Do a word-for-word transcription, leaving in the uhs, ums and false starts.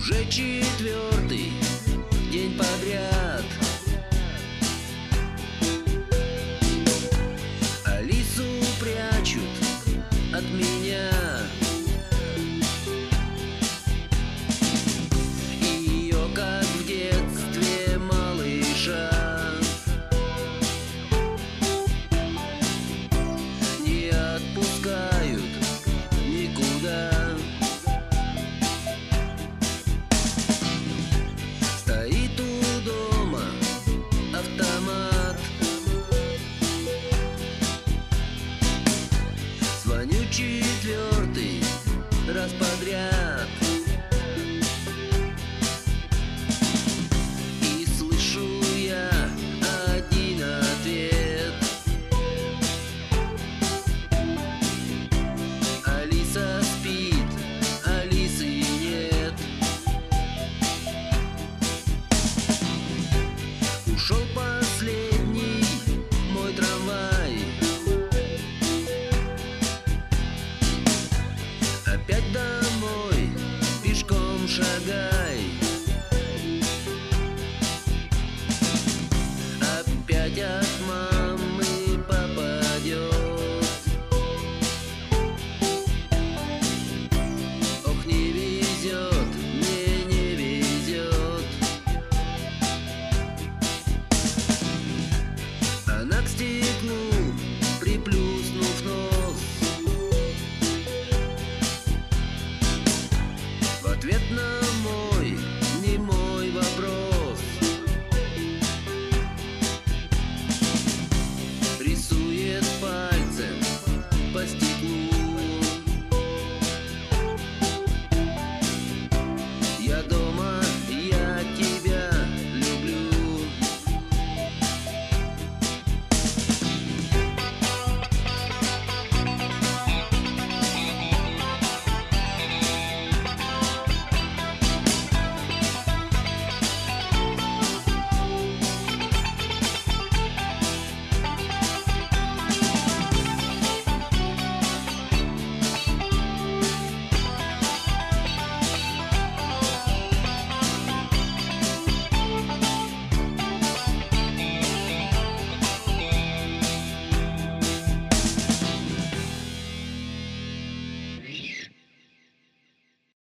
Уже четвертый день подряд Алису прячут от меня. Ее, как в детстве малыша, не отпускают никуда. Стоит у дома автомат, звоню четвертый раз подряд и слышу я один ответ: Алиса спит, Алисы нет. Ушел последний мой трамвай, опять домой пешком шагай. Опять от мамы попадет. Ох, не везет, мне не везет. Она к стеклу приплюснув нос, в ответ на